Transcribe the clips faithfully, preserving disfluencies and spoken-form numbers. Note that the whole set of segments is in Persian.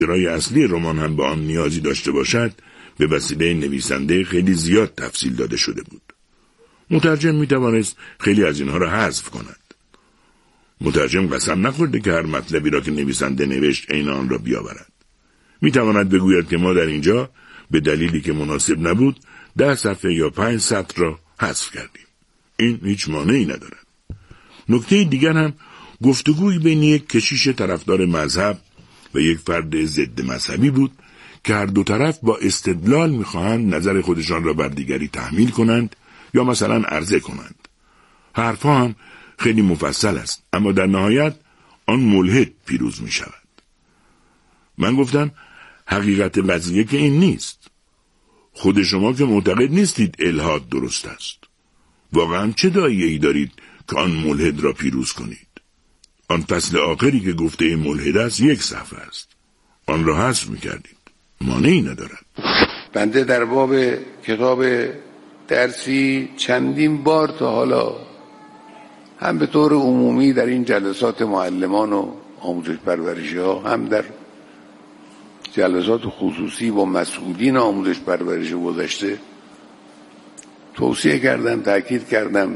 ماجرای اصلی رمان هم به آن نیازی داشته باشد، به وسیله نویسنده خیلی زیاد تفصیل داده شده بود. مترجم می توانست خیلی از اینها را حذف کند. مترجم قسم نخورده که هر مطلبی را که نویسنده نوشت عین آن را بیاورد. می تواند بگوید که ما در اینجا به دلیلی که مناسب نبود ده صفحه یا پنج سطر را حذف کردیم. این هیچ مانعی ندارد. نکته دیگر هم گفتگوی بین یک کشیش طرفدار مذهب و یک فرد ضد مذهبی بود که هر دو طرف با استدلال می‌خواهند نظر خودشان را بر دیگری تحمیل کنند یا مثلا عرضه کنند. حرفها هم خیلی مفصل است، اما در نهایت آن ملحد پیروز می شود. من گفتم حقیقت قضیه که این نیست. خود شما که معتقد نیستید الحاد درست است. واقعا چه داعیه‌ای دارید که آن ملحد را پیروز کنید؟ آن فصل آخری که گفته ملحد است یک صفحه است. آن را حذف می کردید. مانعی ندارد. بنده در باب کتاب درسی چندین بار تا حالا هم به طور عمومی در این جلسات معلمان و آموزش پرورشی ها، هم در جلسات خصوصی با مسئولین آموزش پرورشی گذشته توصیه کردم، تاکید کردم.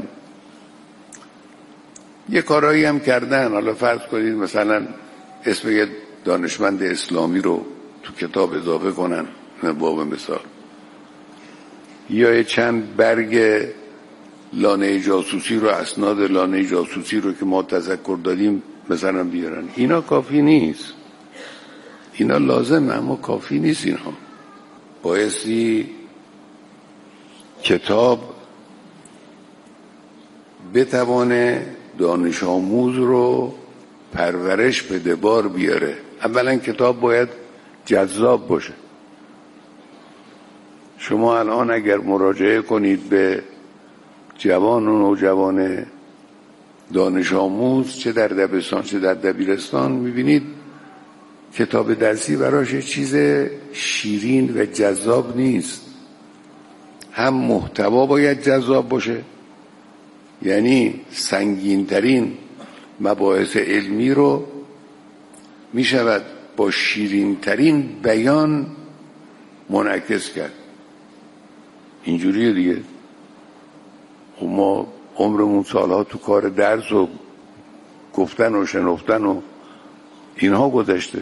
یه کارایی هم کردن. حالا فرض کنید مثلا اسم یه دانشمند اسلامی رو تو کتاب اضافه کنن، باب مثال، یا یه چند برگ لانه جاسوسی رو، اسناد لانه جاسوسی رو که ما تذکر دادیم مثلا بیارن. اینا کافی نیست. اینا لازم اما کافی نیست. اینا بایستی کتاب بتوانه دانش آموز رو پرورش بده، بار بیاره. اولا کتاب باید جذاب باشه. شما الان اگر مراجعه کنید به جوان و نوجوان دانش آموز، چه در دبستان چه در دبیرستان، میبینید کتاب درسی براش چیز شیرین و جذاب نیست. هم محتوا باید جذاب باشه، یعنی سنگین‌ترین مباحث علمی رو میشود با شیرین‌ترین بیان منعکس کرد. اینجوریه دیگه. خب ما عمرمون سالها تو کار درس و گفتن و شنفتن و اینها گذشته.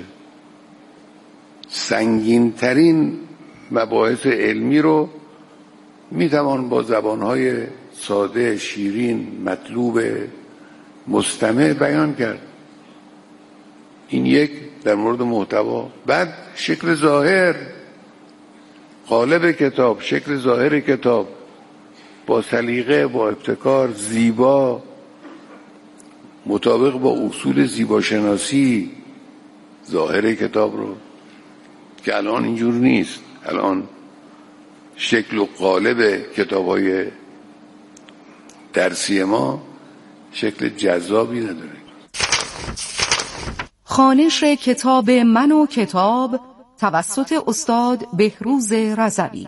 سنگین‌ترین مباحث علمی رو میتوان با زبانهای ساده، شیرین، مطلوب، مستمع بیان کرد. این یک در مورد محتوا. بعد شکل ظاهر، قالب کتاب، شکل ظاهر کتاب با سلیقه، با ابتکار، زیبا، مطابق با اصول زیباشناسی ظاهر کتاب رو، که الان اینجور نیست. الان شکل و قالب کتاب‌های درسی ما شکل جذابی نداره. خوانش کتاب من و کتاب توسط استاد بهروز رضوی.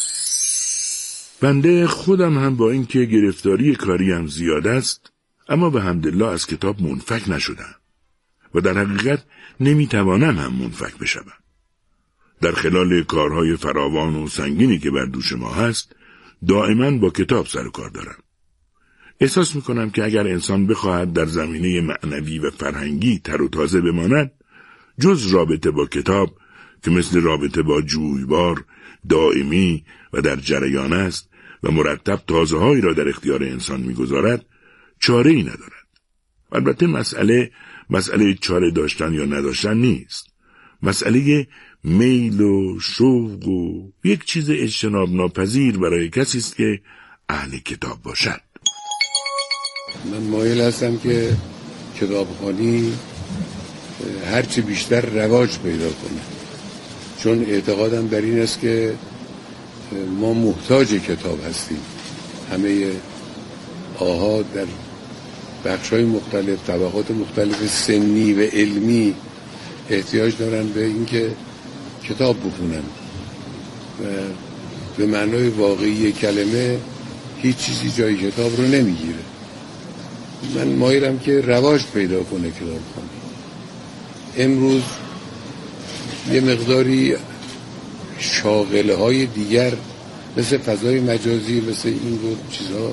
بنده خودم هم با اینکه گرفتاری کاریم زیاد است، اما به حمدالله از کتاب منفک نشدم و در حقیقت نمیتوانم هم منفک بشوم. در خلال کارهای فراوان و سنگینی که بر دوش ما هست، دائما با کتاب سر و کار دارم. احساس میکنم که اگر انسان بخواهد در زمینه معنوی و فرهنگی تر و تازه بماند، جز رابطه با کتاب که مثل رابطه با جویبار دائمی و در جریان است و مرتب تازه هایی را در اختیار انسان میگذارد، چاره ای ندارد. البته مسئله مسئله چاره داشتن یا نداشتن نیست. مسئله میل و شوق و یک چیز اجتناب ناپذیر برای کسی است که اهل کتاب باشد. من مایل هستم که کتابخوانی هرچی بیشتر رواج پیدا کنه، چون اعتقادم بر این است که ما محتاج کتاب هستیم. همه آها در بخش‌های مختلف، طبقات مختلف سنی و علمی احتیاج دارن به اینکه کتاب بخونن و به معنای واقعی کلمه هیچ چیزی جای کتاب رو نمیگیره. من مایلم که رواج پیدا کنه کتابخوانی. امروز یه مقداری شاغله های دیگر مثل فضای مجازی، مثل این رو چیزها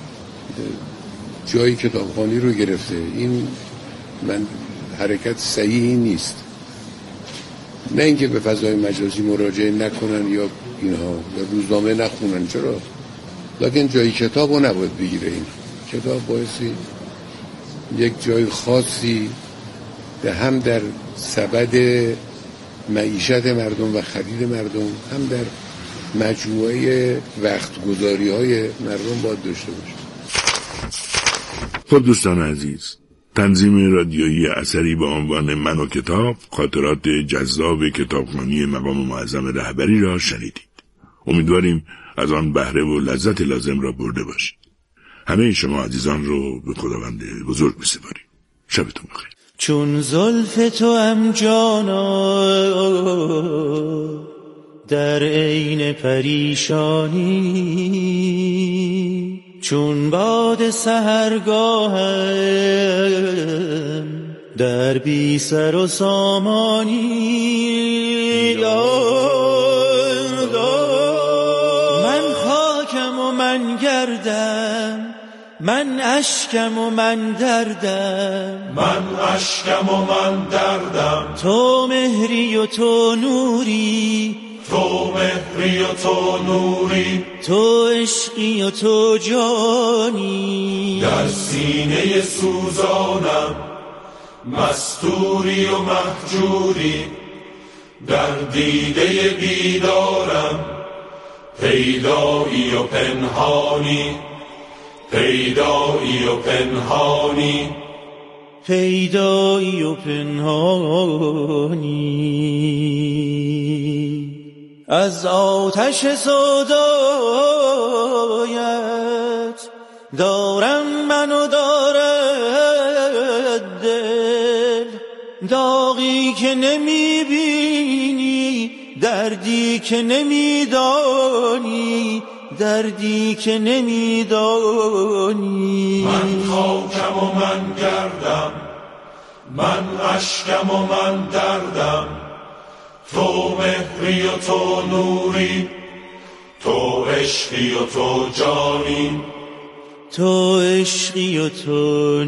جایی کتابخوانی رو گرفته. این من حرکت صحیحی نیست. نه اینکه به فضای مجازی مراجعه نکنن یا اینها یا روزنامه نخونن، چرا؟ لکن جایی کتاب رو نباید بگیره. این کتاب بایستی یک جای خاصی ده، هم در سبد معیشت مردم و خرید مردم، هم در مجموعه وقت گذاری های مردم باید داشته باشه. خب دوستان عزیز، تنظیم رادیویی اثری با عنوان من و کتاب، خاطرات جذاب کتابخوانی مقام معظم رهبری را شنیدید. امیدواریم از آن بهره و لذت لازم را برده باشید. همه شما عزیزان رو به خداوند بزرگ بسپاریم. شبتون بخیر. چون زلف تو ام جانا در عین پریشانی، چون باد سحرگاهم در بی سر و سامانی. من خاکم و من گردم، من اشکم و من دردم، من اشکم و من دردم. تو مهری و تو نوری، تو مهری و تو نوری، تو عشقی و تو جانی. در سینه سوزانم مستوری و مهجوری، در دیده بیدارم پیدایی و پنهانی، پیدایی و پنهانی، پیدایی و پنهانی. از آتش سودایت دارم منو دارد دل، داغی که نمی بینی، دردی که نمی دانی، دردی که نمی دانی. من خاکم و من گردم، من اشکم و من دردم. تو مهری و تو نوری، تو عشقی و تو جانی، تو عشقی و تو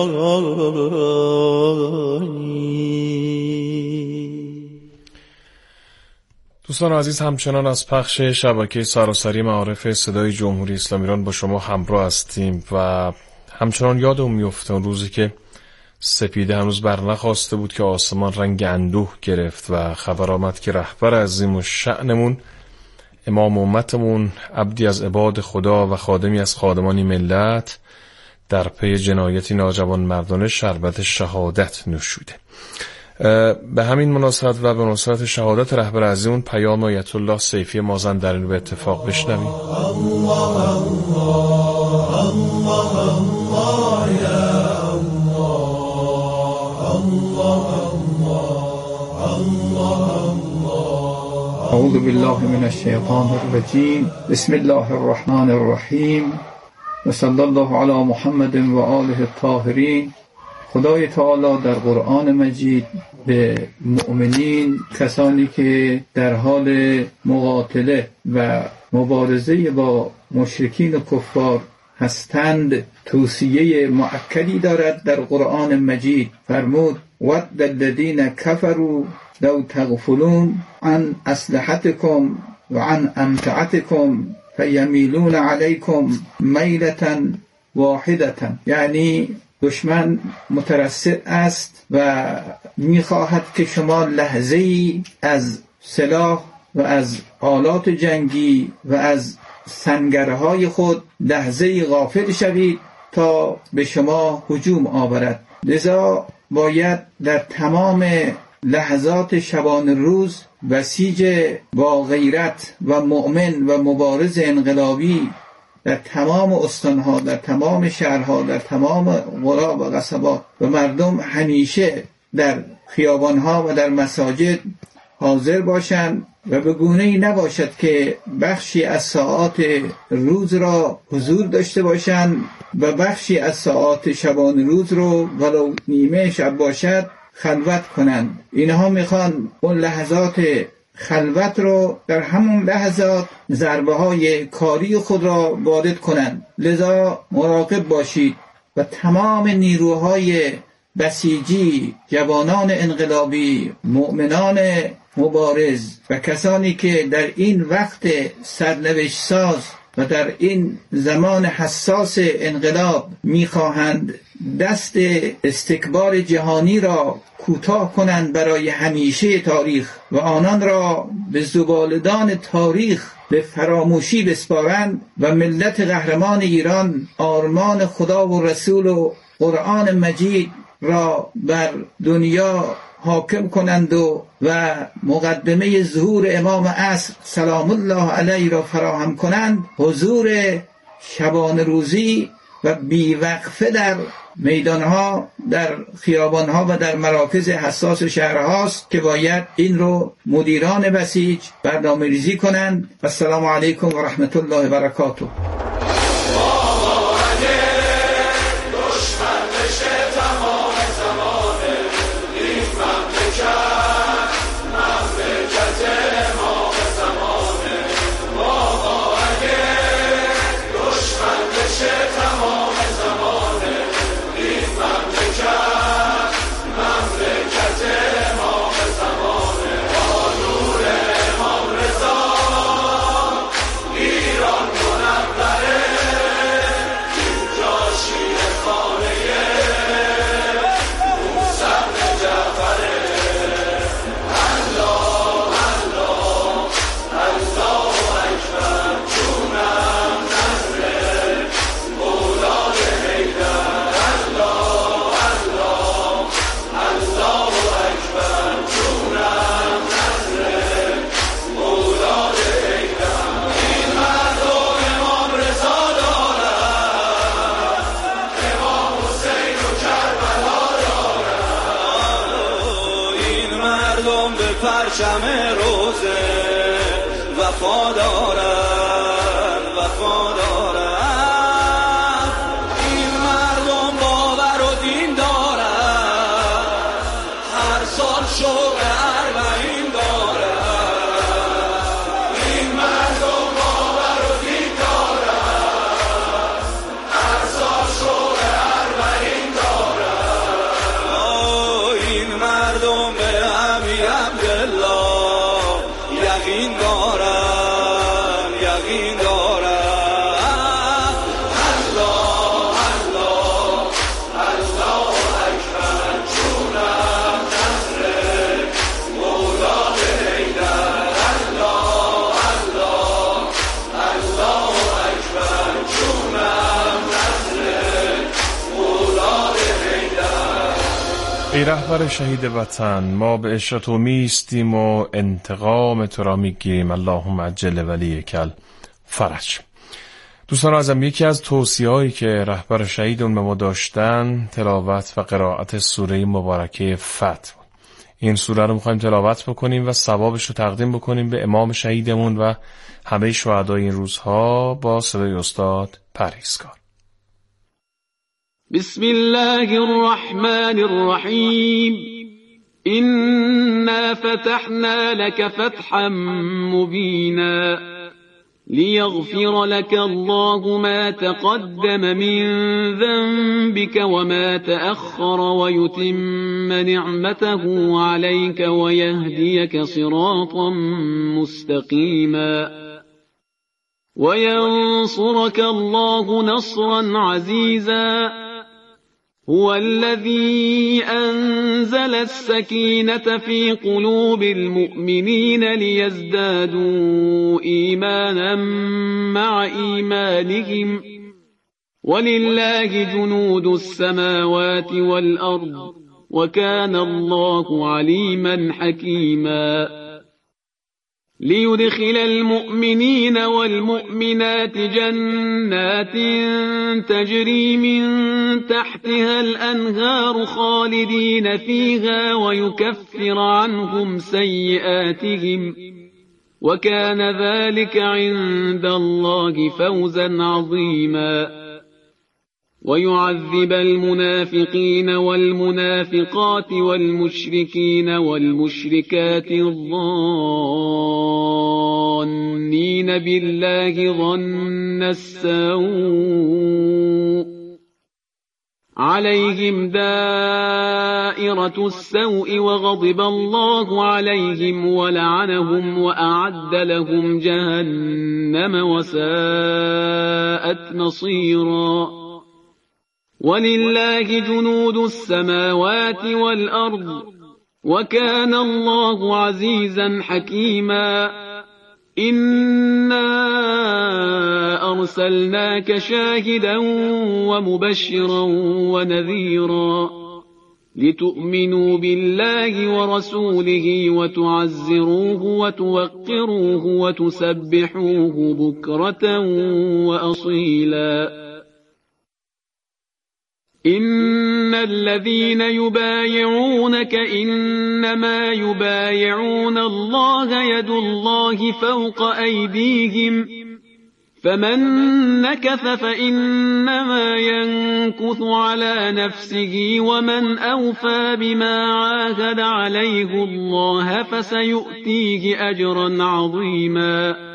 جانی. دوستان عزیز، همچنان از پخش شبکه سراسری معارف صدای جمهوری اسلامی ایران با شما همراه هستیم و همچنان یادم میفته اون روزی که سپیده هنوز برنخواسته بود که آسمان رنگ اندوه گرفت و خبر آمد که رهبر عظیم و شأنمون، امام امتمون، عبدی از عباد خدا و خادمی از خادمان ملت، در پی جنایتی ناجوان مردانه شربت شهادت نوشیده. به همین مناسبت و به مناسبت شهادت رهبر عظیمون پیام آیت الله سیفی مازندرانی به اتفاق بشنویم. الله الله الله الله یا اعوذ بالله من الشیطان الرجیم. بسم الله الرحمن الرحیم و صلی الله علی محمد و آله الطاهرین. خدای تعالی در قرآن مجید به مؤمنین، کسانی که در حال مقاتله و مبارزه با مشرکین و کفار هستند، توصیه مؤکدی دارد در قرآن مجید. فرمود ود الذین کفروا لو تغفلون عن اسلحتکم و عن امتعتکم فیمیلون علیکم میلة واحدة. یعنی دشمن مترصد است و میخواهد که شما لحظه‌ای از سلاح و از آلات جنگی و از سنگرهای خود لحظه‌ای غافل شوید تا به شما هجوم آورد. لذا باید در تمام لحظات شبان روز بسیج با غیرت و مؤمن و مبارز انقلابی در تمام استانها، در تمام شهرها، در تمام قرى و قصبات و مردم همیشه در خیابانها و در مساجد حاضر باشند و به گونه‌ای نباشد که بخشی از ساعات روز را حضور داشته باشند و بخشی از ساعات شبان روز رو ولو نیمه شب باشد خلوت کنند. اینها میخوان اون لحظات خلوت رو در همون لحظات ضربه های کاری خود را وارد کنند. لذا مراقب باشید و تمام نیروهای بسیجی، جوانان انقلابی، مؤمنان مبارز و کسانی که در این وقت سرنوشت ساز و در این زمان حساس انقلاب میخواهند دست استکبار جهانی را کوتاه کنند برای همیشه تاریخ و آنان را به زبالدان تاریخ به فراموشی بسپارند و ملت قهرمان ایران آرمان خدا و رسول و قرآن مجید را بر دنیا حاکم کنند و و مقدمه ظهور امام عصر سلام الله علیه را فراهم کنند، حضور شبانه روزی و بیوقفه در میدانها، در خیابانها و در مراکز حساس شهرهاست که باید این رو مدیران بسیج برنامه ریزی کنند. السلام علیکم و رحمت الله و برکاته. پرچم روزه وفا دارن وفا دارن، این مردم باور و دین دارن، هر سال شوق اربعین دارن، این مردم باور و دین دارن، هر سال شوق اربعین دارن. این مردم به امیر یقین دارم یقین دارم. الله الله الله اکبر، جونم نصر مولا حیدر. الله الله الله اکبر، جونم نصر مولا حیدر. ای رهبر شهید وطن، ما به عشق تو میستیم و انتقام تو را میگیریم. اللهم عجل ولی کل فرج. دوستان عزیزم، یکی از توصیه‌هایی که رهبر شهیدون به ما داشتن تلاوت و قرائت سوره مبارکه فتح. این سوره رو می‌خوایم تلاوت بکنیم و ثوابش رو تقدیم بکنیم به امام شهیدمون و همه شهدای این روزها با صدای استاد پرهیزکار. بسم الله الرحمن الرحیم. إنا فتحنا لك فتحا مبينا ليغفر لك الله ما تقدم من ذنبك وما تأخر ويتم نعمته عليك ويهديك صراطا مستقيما وينصرك الله نصرا عزيزا. هو الذي أنزل السكينة في قلوب المؤمنين ليزدادوا إيمانا مع إيمانهم ولله جنود السماوات والأرض وكان الله عليما حكيما. ليدخل المؤمنين والمؤمنات جنات تجري من تحتها الأنهار خالدين فيها ويكفر عنهم سيئاتهم وكان ذلك عند الله فوزا عظيما. ويعذب المنافقين والمنافقات والمشركين والمشركات الظانين بالله ظن السوء عليهم دائرة السوء وغضب الله عليهم ولعنهم وأعد لهم جهنم وساءت مصيرا. ولله جنود السماوات والأرض وكان الله عزيزا حكيما. إنا أرسلناك شاهدا ومبشرا ونذيرا لتؤمنوا بالله ورسوله وتعزروه وتوقروه وتسبحوه بكرة وأصيلا. إن الذين يبايعونك إنما يبايعون الله يد الله فوق أيديهم فمن نكث فإنما ينكث على نفسه ومن أوفى بما عاهد عليه الله فسيؤتيه أجرا عظيما.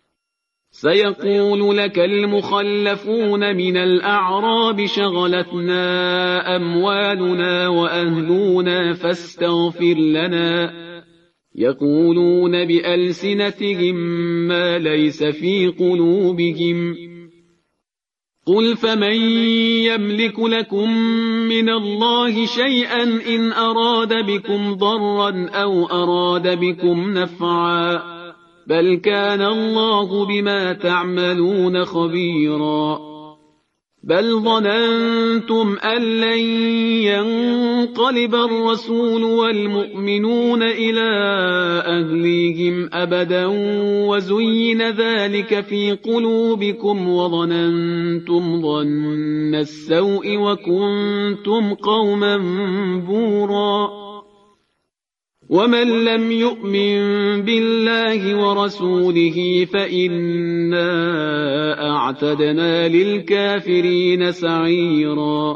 سيقول لك المخلفون من الأعراب شغلتنا أموالنا وأهلنا فاستغفر لنا يقولون بألسنتهم ما ليس في قلوبهم قل فمن يملك لكم من الله شيئا إن أراد بكم ضرا أو أراد بكم نفعا بل كان الله بما تعملون خبيرا. بل ظننتم أن لن ينقلب الرسول والمؤمنون إلى أهليهم أبدا وزين ذلك في قلوبكم وظننتم ظن السوء وكنتم قوما بورا. ومن لم يؤمن بالله ورسوله فإنا أعتدنا للكافرين سعيرا.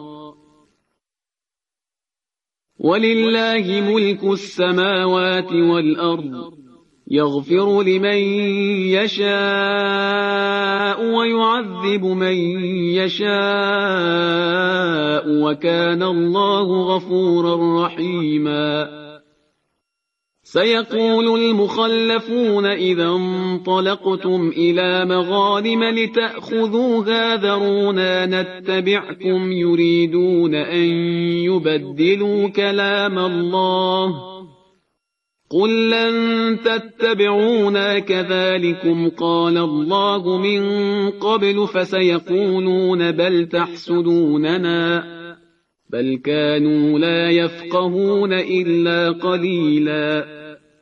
ولله ملك السماوات والأرض يغفر لمن يشاء ويعذب من يشاء وكان الله غفورا رحيما. سيقول المخلفون إذا انطلقتم إلى مغانم لتأخذوها ذرونا نتبعكم يريدون أن يبدلوا كلام الله قل لن تتبعونا كذلكم قال الله من قبل فسيقولون بل تحسدوننا بل كانوا لا يفقهون إلا قليلا.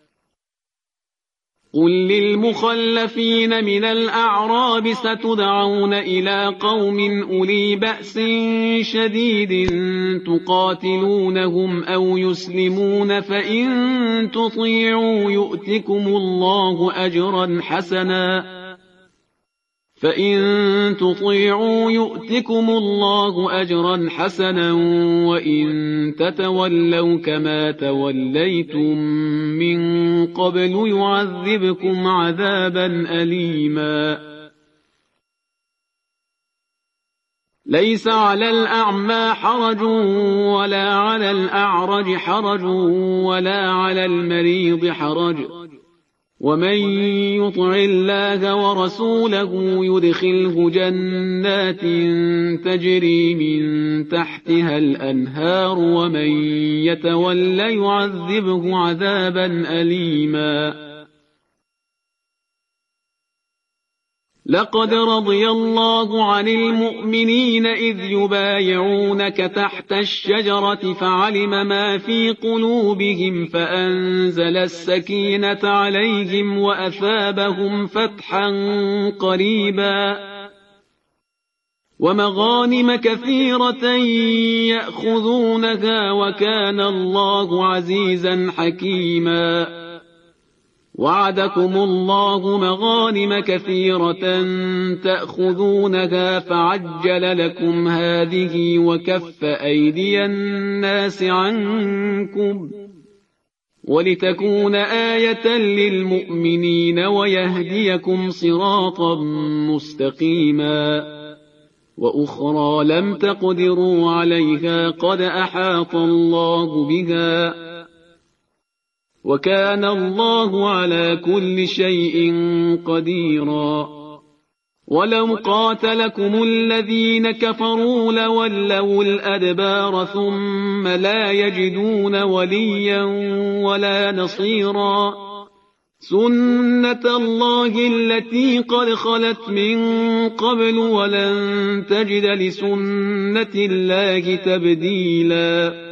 قل للمخلفين من الأعراب ستدعون إلى قوم أولي بأس شديد تقاتلونهم أو يسلمون فإن تطيعوا يؤتكم الله أجرا حسنا فإن تطيعوا يؤتكم الله أجرا حسنا وإن تتولوا كما توليتم من قبل يعذبكم عذابا أليما. ليس على الأعمى حرج ولا على الأعرج حرج ولا على المريض حرج ومن يطع الله ورسوله يدخله جنات تجري من تحتها الأنهار ومن يتولى يعذبه عذابا أليما. لقد رضي الله عن المؤمنين إذ يبايعونك تحت الشجرة فعلم ما في قلوبهم فأنزل السكينة عليهم وأثابهم فتحا قريبا ومغانم كثيرة يأخذونها وكان الله عزيزا حكيما. وعدكم الله مغانم كثيرة تأخذونها فعجل لكم هذه وكف أيدي الناس عنكم ولتكون آية للمؤمنين ويهديكم صراطا مستقيما وأخرى لم تقدروا عليها قد أحاط الله بها وكان الله على كل شيء قديرا ولو قاتلكم الذين كفروا لولوا الأدبار ثم لا يجدون وليا ولا نصيرا سنة الله التي قد خلت من قبل ولن تجد لسنة الله تبديلا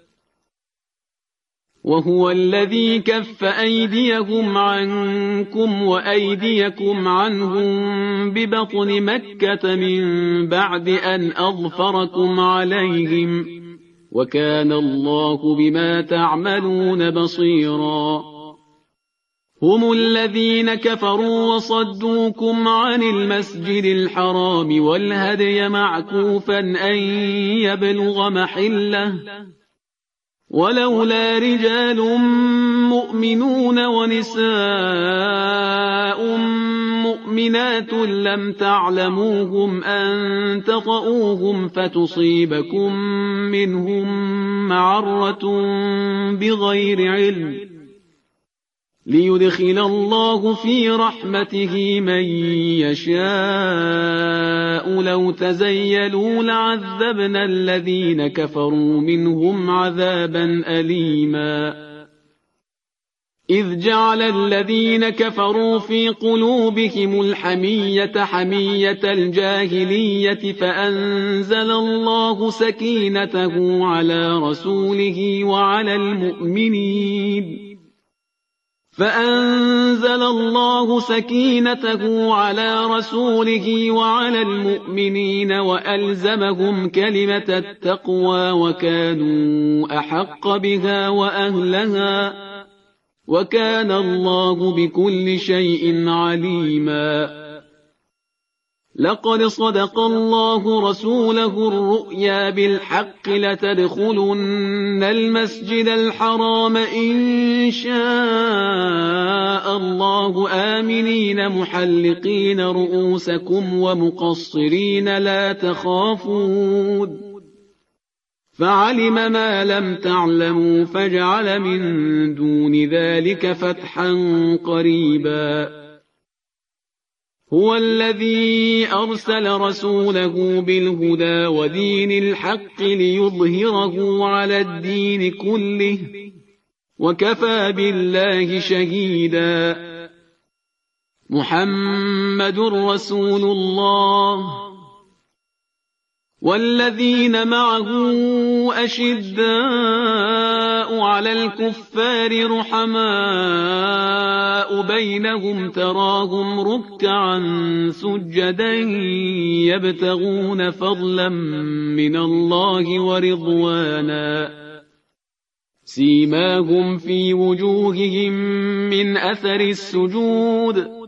وهو الذي كف أيديهم عنكم وأيديكم عنهم ببطن مكة من بعد أن أظفركم عليهم وكان الله بما تعملون بصيرا هم الذين كفروا وصدوكم عن المسجد الحرام والهدي معكوفا أن يبلغ محله ولولا رجال مؤمنون ونساء مؤمنات لم تعلموهم أن تطؤوهم فتصيبكم منهم معرة بغير علم ليدخل الله في رحمته من يشاء لو تزيلوا لعذبنا الذين كفروا منهم عذابا أليما إذ جعل الذين كفروا في قلوبهم الحمية حمية الجاهلية فأنزل الله سكينته على رسوله وعلى المؤمنين فأنزل الله سكينته على رسوله وعلى المؤمنين وألزمهم كلمة التقوى وكانوا أحق بها وأهلها وكان الله بكل شيء عليما لقد صدق الله رسوله الرؤيا بالحق لتدخلن المسجد الحرام إن شاء الله آمنين محلقين رؤوسكم ومقصرين لا تخافون فعلم ما لم تعلموا فجعل من دون ذلك فتحا قريبا هو الذي أرسل رسوله بالهدى ودين الحق ليظهره على الدين كله وكفى بالله شهيدا محمد رسول الله والذين معه أشداء على الكفار رحماء بينهم تراهم ركعا سجدا يبتغون فضلا من الله ورضوانا سيماهم في وجوههم من أثر السجود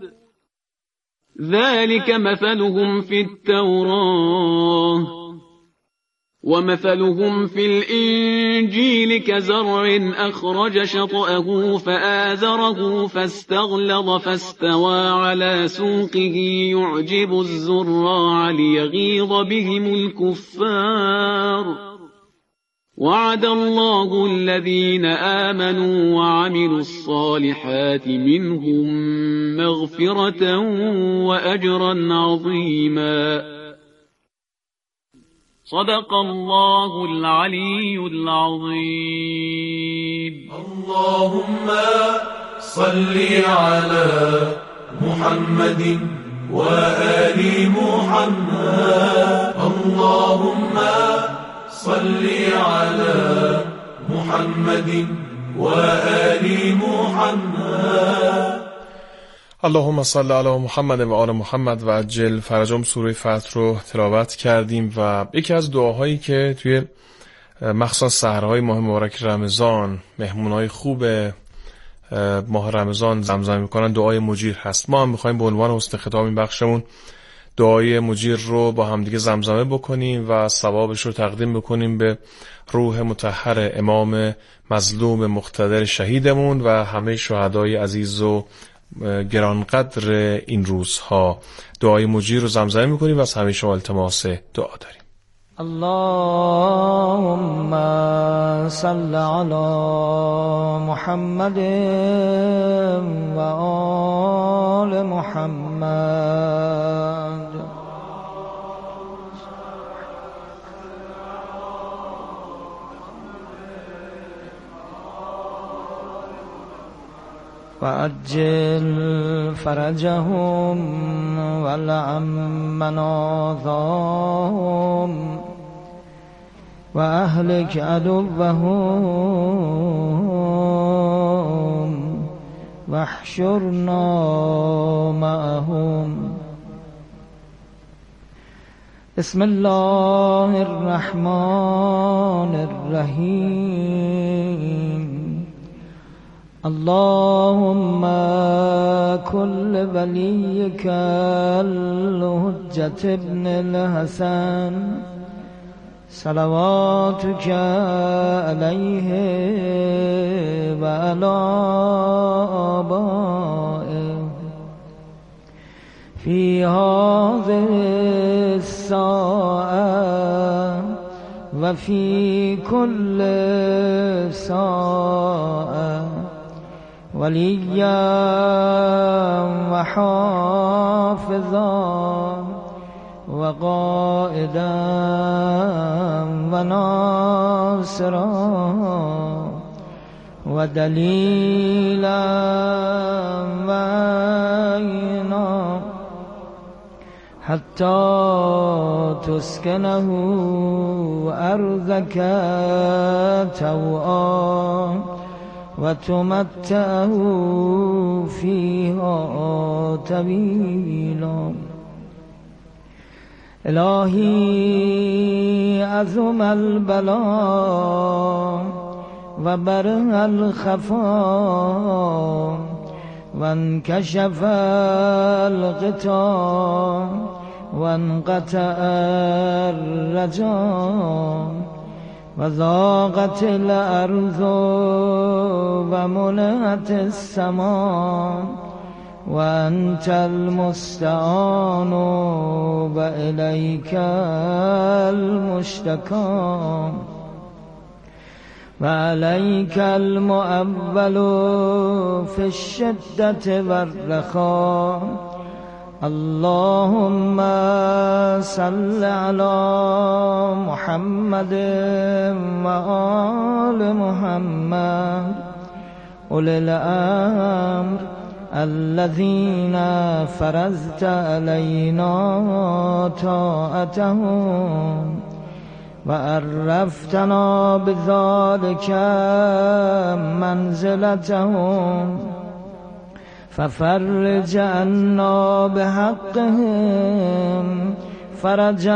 ذلك مثلهم في التوراة ومثلهم في الإنجيل كزرع أخرج شطأه فآزره فاستغلظ فاستوى على سوقه يعجب الزراع ليغيظ بهم الكفار وعد الله الذين آمنوا وعملوا الصالحات منهم مغفرة وأجرا عظيما صدق الله العلي العظيم اللهم صل على محمد وآل محمد اللهم صل على محمد وآل محمد اللهم صل علی محمد و آل محمد و عجل فرجهم. سوره فتح رو تلاوت کردیم و یکی از دعاهایی که توی مخصوصا سحرهای ماه مبارک رمضان مهمونای خوب ماه رمضان زمزمه میکنن دعای مجیر هست. ما هم میخوایم به عنوان حسن ختام این بخشمون دعای مجیر رو با همدیگه زمزمه بکنیم و ثوابش رو تقدیم بکنیم به روح مطهر امام مظلوم مقتدر شهیدمون و همه شهدای عزیز و گرانقدر این روزها. دعای مجیر رو زمزمه میکنیم و از همه شما التماس دعا داریم. اللهم صل علی محمد و آل محمد. وعجل فرجهم ولعم مناظهم وأهلك عدوهم واحشرنا معهم. بسم الله الرحمن الرحيم. اللهم كل وليك الحجة ابن الحسن صلواتك عليه وعلى آبائه في هذه الساعة وفي كل ساعة وليا وحافظا وقائدا وناصرا ودليلا وعينا حتى تسكنه أرضك توعا وتمتعه فيها طويلا. إلهي عظم البلاء وبرأ الخفاء وانكشف الغطاء وانقطع الرجاء وضاقت الأرض وملأت السماء وأنت المستعان وإليك المشتكى وعليك المؤول في الشدة والرخاء. اللهم صل على محمد وآل محمد أولي الأمر الذين فرضت علينا طاعتهم وعرفتنا بذلك منزلتهم ففرج عنا بحقهم فرجا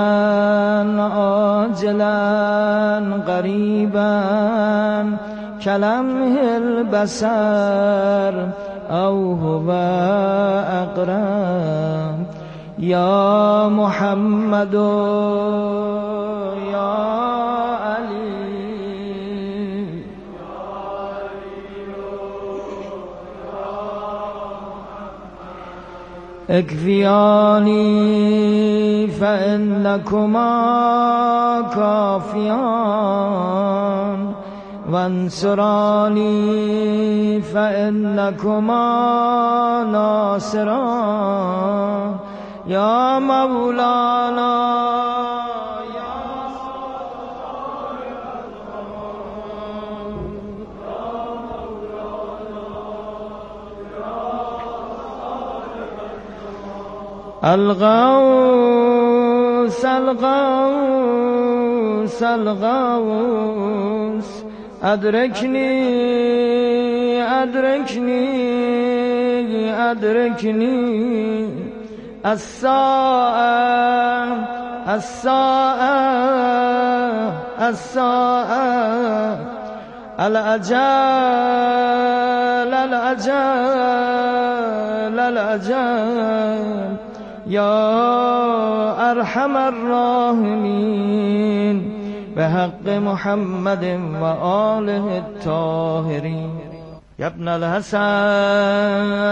عاجلا قريبا كلمح البصر أو هو أقرب. يا محمد يا علي اكفياني فإنكما كافيان وانصراني فإنكما ناصران. يا مولانا الغوث الغوث الغوث أدركني أدركني أدركني الساعة الساعة الساعة الأجل للعجل للعجل یا ارحم الراحمین به حق محمد و آله الطاهرین. یا ابن الحسن